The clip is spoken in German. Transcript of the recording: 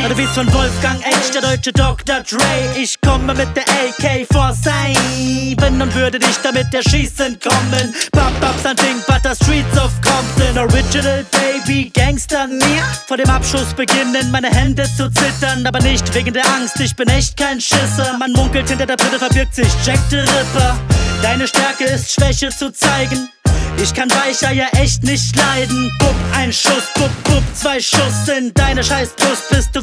Oder Beats von Wolfgang H., der deutsche Dr. Dre. Ich komme mit der AK-47 und würde dich damit erschießen kommen. Pop-Up, something but the streets of Compton. Original Baby, Gangster mir. Vor dem Abschuss beginnen meine Hände zu zittern, aber nicht wegen der Angst, ich bin echt kein Schisser. Man munkelt, hinter der Brille verbirgt sich Jack the Ripper. Deine Stärke ist Schwäche zu zeigen. Ich kann Weicheier echt nicht leiden. Bub, ein Schuss, bub, bub, 2 Schuss in deine scheiß Brust, bist du